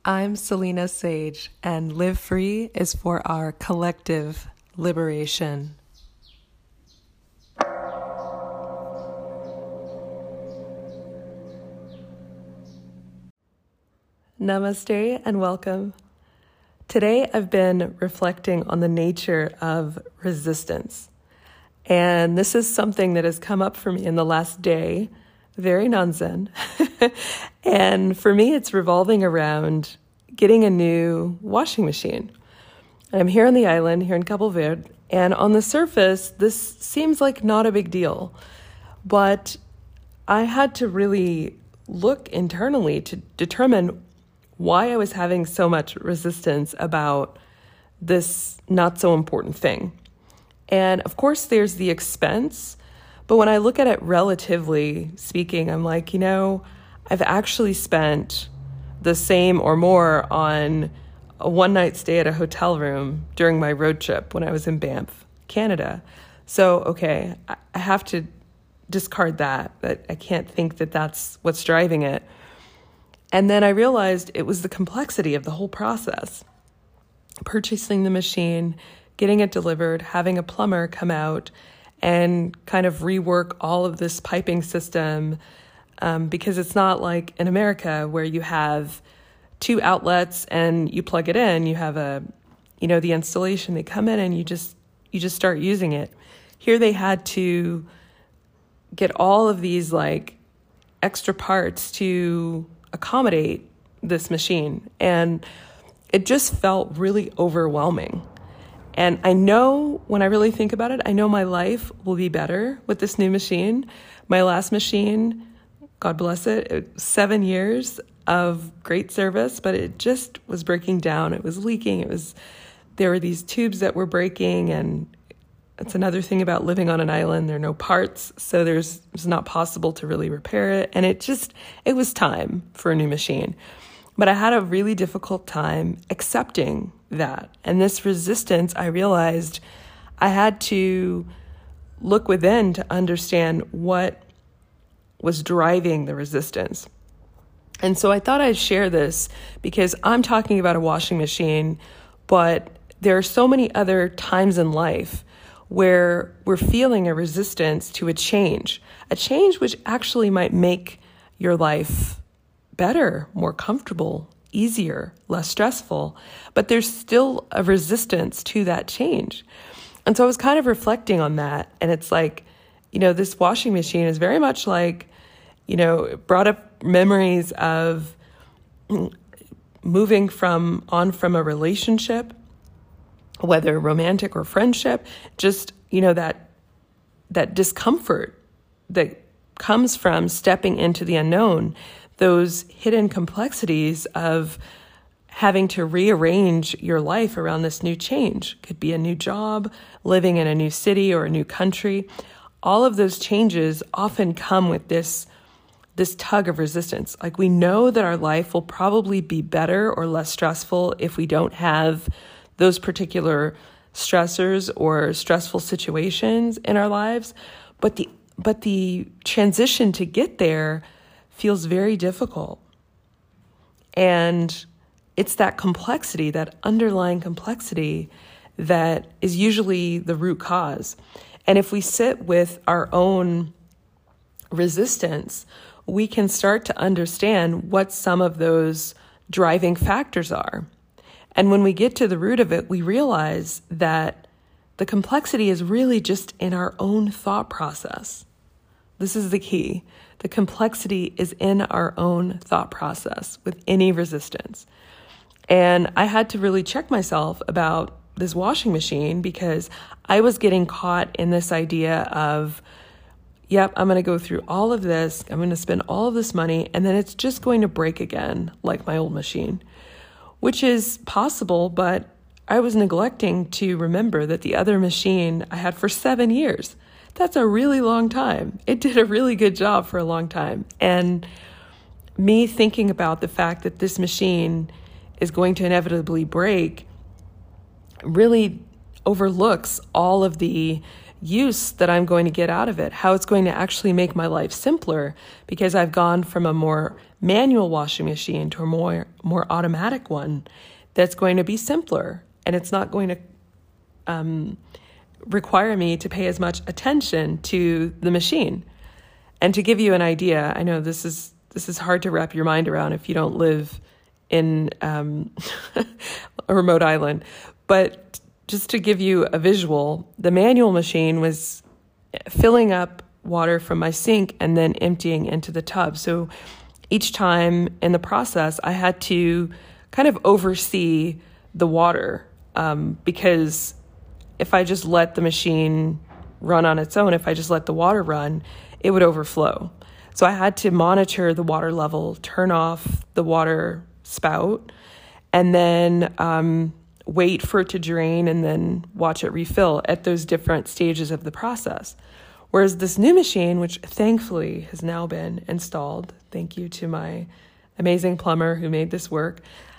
I'm Selena Sage, and Live Free is for our collective liberation. Namaste and welcome. Today I've been reflecting on the nature of resistance. And this is something that has come up for me in the last day, very non-Zen. And for me, it's revolving around getting a new washing machine. I'm here on the island, here in Cabo Verde, and on the surface, this seems like not a big deal. But I had to really look internally to determine why I was having so much resistance about this not so important thing. And of course, there's the expense. But when I look at it relatively speaking, I'm like, I've actually spent the same or more on a one-night stay at a hotel room during my road trip when I was in Banff, Canada. So, okay, I have to discard that. I can't think that that's what's driving it. And then I realized it was the complexity of the whole process. Purchasing the machine, getting it delivered, having a plumber come out and kind of rework all of this piping system, because it's not like in America where you have two outlets and you plug it in. You have the installation. They come in and you just start using it. Here they had to get all of these like extra parts to accommodate this machine, and it just felt really overwhelming. And I know when I really think about it, I know my life will be better with this new machine. My last machine, God bless it, 7 years of great service, but it just was breaking down. It was leaking. There were these tubes that were breaking, and it's another thing about living on an island. There are no parts, so it's not possible to really repair it. And it was time for a new machine. But I had a really difficult time accepting that. And this resistance, I realized I had to look within to understand what was driving the resistance. And so I thought I'd share this because I'm talking about a washing machine, but there are so many other times in life where we're feeling a resistance to a change which actually might make your life better, more comfortable, easier, less stressful, but there's still a resistance to that change. And so I was kind of reflecting on that. And it's like, this washing machine is very much like, it brought up memories of moving from a relationship, whether romantic or friendship, just, that discomfort that comes from stepping into the unknown, those hidden complexities of having to rearrange your life around this new change. Could be a new job, living in a new city or a new country. All of those changes often come with this tug of resistance. Like, we know that our life will probably be better or less stressful if we don't have those particular stressors or stressful situations in our lives. But the transition to get there feels very difficult. And it's that complexity, that underlying complexity, that is usually the root cause. And if we sit with our own resistance, we can start to understand what some of those driving factors are. And when we get to the root of it, we realize that the complexity is really just in our own thought process. This is the key. The complexity is in our own thought process with any resistance. And I had to really check myself about this washing machine because I was getting caught in this idea of, yep, I'm going to go through all of this. I'm going to spend all of this money, and then it's just going to break again like my old machine, which is possible, but I was neglecting to remember that the other machine I had for 7 years. That's a really long time. It did a really good job for a long time. And me thinking about the fact that this machine is going to inevitably break really overlooks all of the, use that I'm going to get out of it, how it's going to actually make my life simpler, because I've gone from a more manual washing machine to a more automatic one that's going to be simpler, and it's not going to require me to pay as much attention to the machine. And to give you an idea, I know this is hard to wrap your mind around if you don't live in a remote island, but just to give you a visual, the manual machine was filling up water from my sink and then emptying into the tub. So each time in the process, I had to kind of oversee the water, because if I just let the machine run on its own, if I just let the water run, it would overflow. So I had to monitor the water level, turn off the water spout, and then wait for it to drain and then watch it refill at those different stages of the process. Whereas this new machine, which thankfully has now been installed, thank you to my amazing plumber who made this work,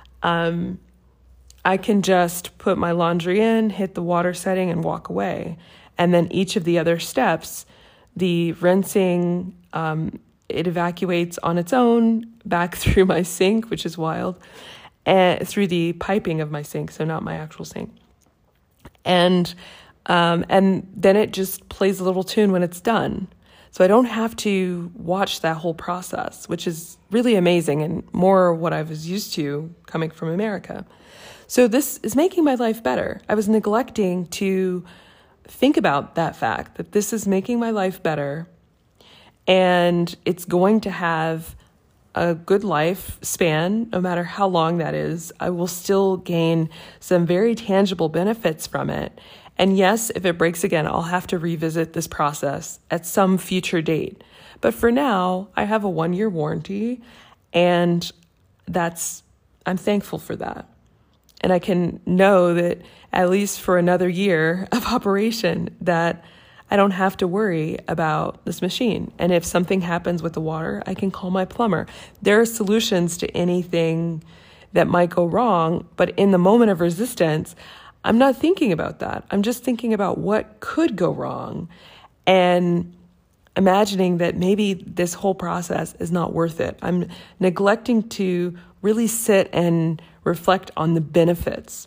I can just put my laundry in, hit the water setting, and walk away. And then each of the other steps, the rinsing, it evacuates on its own back through my sink, which is wild, and through the piping of my sink, so not my actual sink. And then it just plays a little tune when it's done. So I don't have to watch that whole process, which is really amazing and more what I was used to coming from America. So this is making my life better. I was neglecting to think about that fact, that this is making my life better, and it's going to have a good lifespan, no matter how long that is. I will still gain some very tangible benefits from it. And yes, if it breaks again, I'll have to revisit this process at some future date. But for now, I have a 1-year warranty, and I'm thankful for that. And I can know that at least for another year of operation, that I don't have to worry about this machine. And if something happens with the water, I can call my plumber. There are solutions to anything that might go wrong, but in the moment of resistance, I'm not thinking about that. I'm just thinking about what could go wrong and imagining that maybe this whole process is not worth it. I'm neglecting to really sit and reflect on the benefits.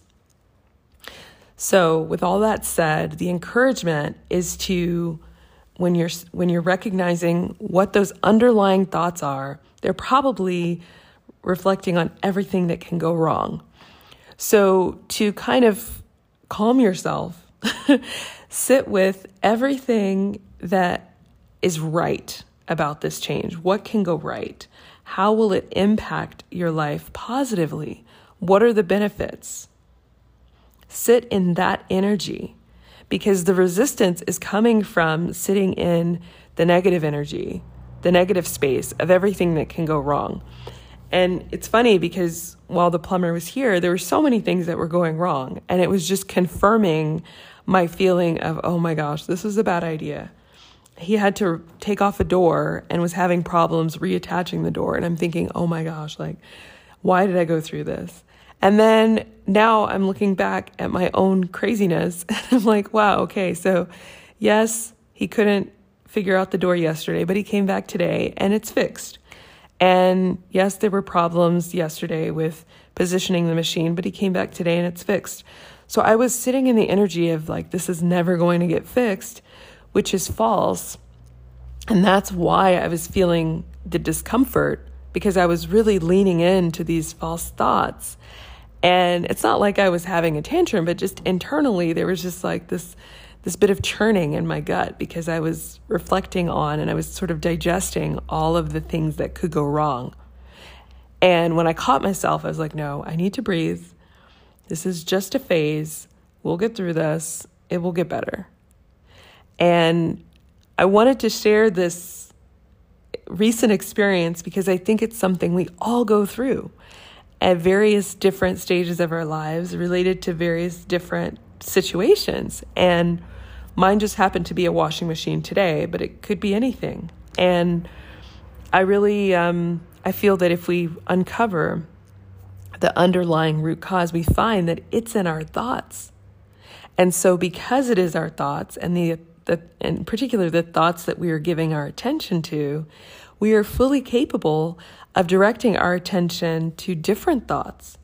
So with all that said, the encouragement is to, when you're recognizing what those underlying thoughts are, they're probably reflecting on everything that can go wrong. So to kind of calm yourself, sit with everything that is right about this change. What can go right? How will it impact your life positively? What are the benefits? Sit in that energy, because the resistance is coming from sitting in the negative energy, the negative space of everything that can go wrong. And it's funny because while the plumber was here, there were so many things that were going wrong. And it was just confirming my feeling of, oh my gosh, this is a bad idea. He had to take off a door and was having problems reattaching the door. And I'm thinking, oh my gosh, like, why did I go through this? And then now I'm looking back at my own craziness and I'm like, wow, okay, so yes, he couldn't figure out the door yesterday, but he came back today and it's fixed. And yes, there were problems yesterday with positioning the machine, but he came back today and it's fixed. So I was sitting in the energy of like, this is never going to get fixed, which is false. And that's why I was feeling the discomfort, because I was really leaning into these false thoughts. And it's not like I was having a tantrum, but just internally, there was just like this bit of churning in my gut, because I was reflecting on and I was sort of digesting all of the things that could go wrong. And when I caught myself, I was like, no, I need to breathe. This is just a phase. We'll get through this. It will get better. And I wanted to share this recent experience because I think it's something we all go through at various different stages of our lives related to various different situations. And mine just happened to be a washing machine today, but it could be anything. And I really, I feel that if we uncover the underlying root cause, we find that it's in our thoughts. And so because it is our thoughts and the that, in particular, the thoughts that we are giving our attention to, we are fully capable of directing our attention to different thoughts.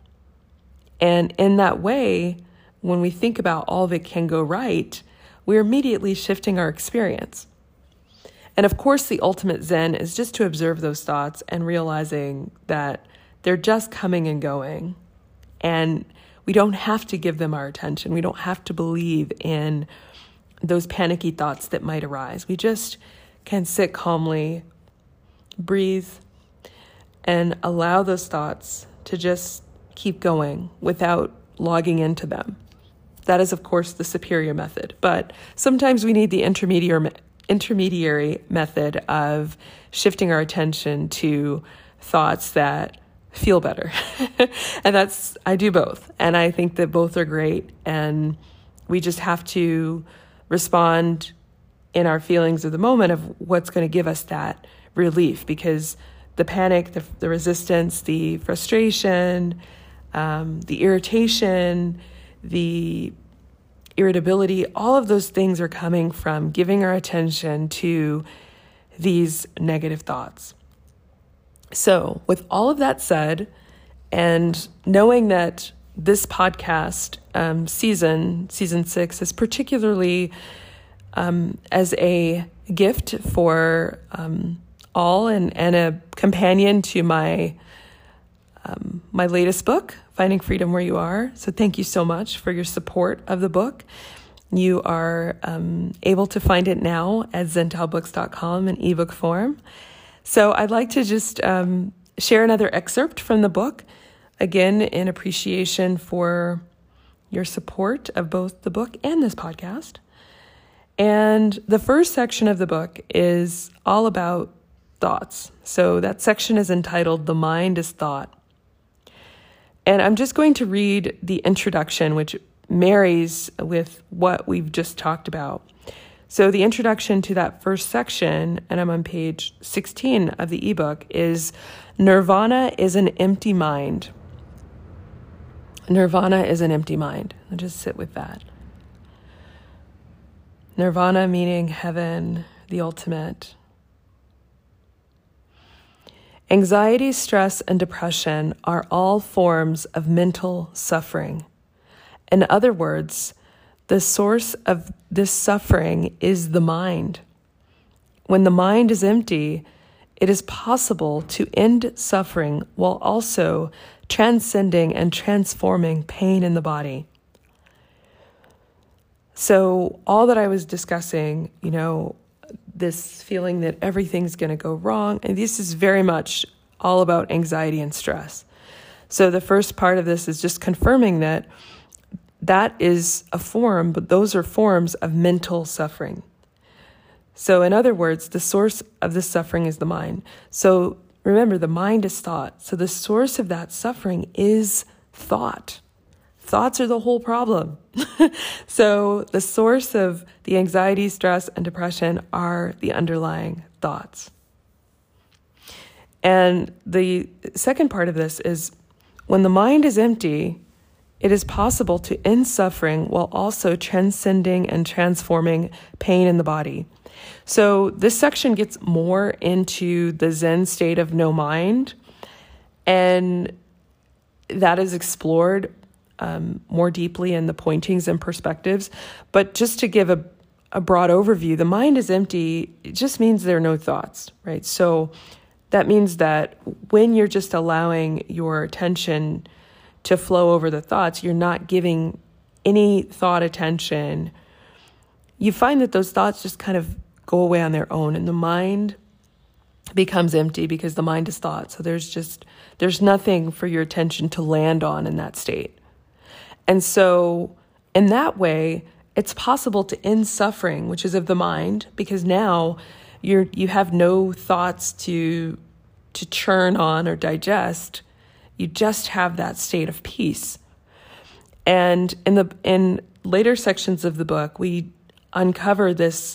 And in that way, when we think about all that can go right, we're immediately shifting our experience. And of course, the ultimate Zen is just to observe those thoughts and realizing that they're just coming and going. And we don't have to give them our attention. We don't have to believe in those panicky thoughts that might arise. We just can sit calmly, breathe, and allow those thoughts to just keep going without logging into them. That is, of course, the superior method. But sometimes we need the intermediary method of shifting our attention to thoughts that feel better. And I do both. And I think that both are great. And we just have to respond in our feelings of the moment of what's going to give us that relief, because the panic, the resistance, the frustration, the irritation, the irritability, all of those things are coming from giving our attention to these negative thoughts. So with all of that said, and knowing that this podcast season 6 is particularly as a gift for all and a companion to my latest book, Finding Freedom Where You Are. So thank you so much for your support of the book. You are able to find it now at zentalbooks.com in ebook form. So I'd like to just share another excerpt from the book, again, in appreciation for your support of both the book and this podcast. And the first section of the book is all about thoughts. So that section is entitled The Mind is Thought. And I'm just going to read the introduction, which marries with what we've just talked about. So the introduction to that first section, and I'm on page 16 of the ebook, is Nirvana is an empty mind. Nirvana is an empty mind. I'll just sit with that. Nirvana meaning heaven, the ultimate. Anxiety, stress, and depression are all forms of mental suffering. In other words, the source of this suffering is the mind. When the mind is empty, it is possible to end suffering while also transcending and transforming pain in the body. So all that I was discussing, this feeling that everything's going to go wrong, and this is very much all about anxiety and stress. So the first part of this is just confirming that is a form, but those are forms of mental suffering. So in other words, the source of the suffering is the mind. So remember, the mind is thought. So the source of that suffering is thought. Thoughts are the whole problem. So the source of the anxiety, stress, and depression are the underlying thoughts. And the second part of this is when the mind is empty, it is possible to end suffering while also transcending and transforming pain in the body. So this section gets more into the Zen state of no mind, and that is explored more deeply in the pointings and perspectives. But just to give a broad overview, the mind is empty. It just means there are no thoughts, right? So that means that when you're just allowing your attention to flow over the thoughts, you're not giving any thought attention. You find that those thoughts just kind of go away on their own, and the mind becomes empty because the mind is thought. So there's nothing for your attention to land on in that state. And so in that way, it's possible to end suffering, which is of the mind, because now you have no thoughts to churn on or digest. You just have that state of peace. And in later sections of the book, we uncover this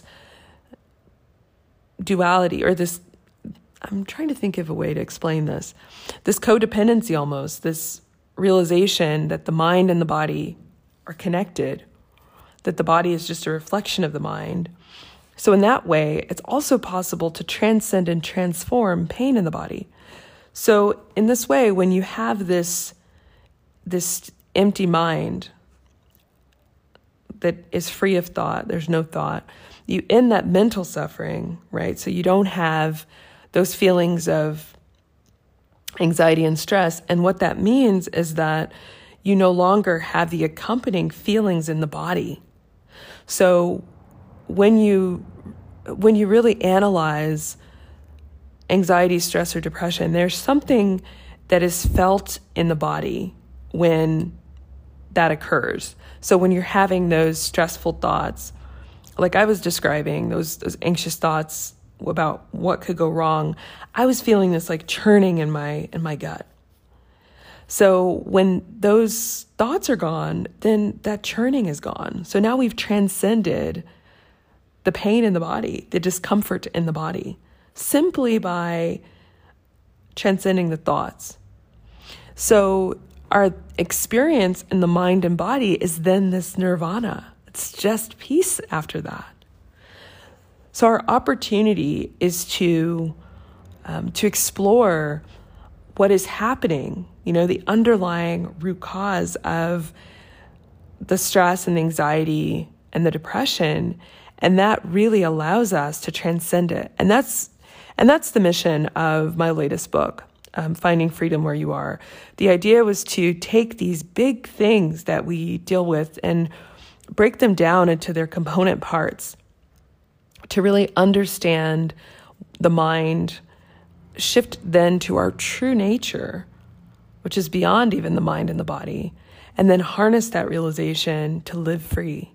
duality, or this, I'm trying to think of a way to explain this codependency almost, this realization that the mind and the body are connected, that the body is just a reflection of the mind. So in that way, it's also possible to transcend and transform pain in the body. So in this way, when you have this empty mind that is free of thought, there's no thought, you end that mental suffering, right? So you don't have those feelings of anxiety and stress. And what that means is that you no longer have the accompanying feelings in the body. So when you really analyze anxiety, stress, or depression, there's something that is felt in the body when that occurs. So when you're having those stressful thoughts, like I was describing, those anxious thoughts about what could go wrong, I was feeling this like churning in my gut. So when those thoughts are gone, then that churning is gone. So now we've transcended the pain in the body, the discomfort in the body, simply by transcending the thoughts. So our experience in the mind and body is then this nirvana. It's just peace after that. So our opportunity is to explore what is happening, the underlying root cause of the stress and the anxiety and the depression, and that really allows us to transcend it. And that's the mission of my latest book, Finding Freedom Where You Are. The idea was to take these big things that we deal with and break them down into their component parts to really understand the mind, shift then to our true nature, which is beyond even the mind and the body, and then harness that realization to live free.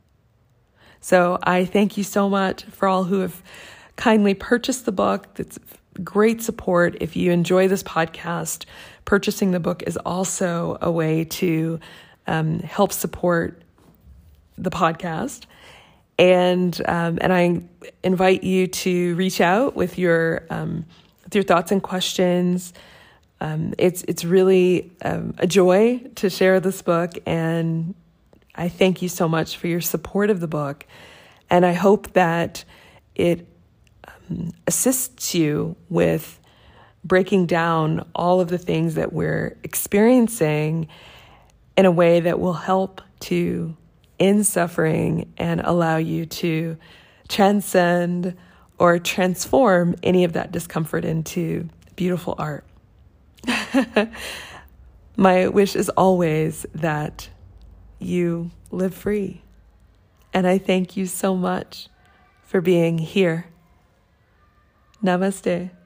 So I thank you so much for all who have kindly purchased the book. That's great support. If you enjoy this podcast, purchasing the book is also a way to help support the podcast. And I invite you to reach out with your thoughts and questions. It's really a joy to share this book, and I thank you so much for your support of the book. And I hope that it assists you with breaking down all of the things that we're experiencing in a way that will help to end suffering and allow you to transcend or transform any of that discomfort into beautiful art. My wish is always that you live free. And I thank you so much for being here. Namaste.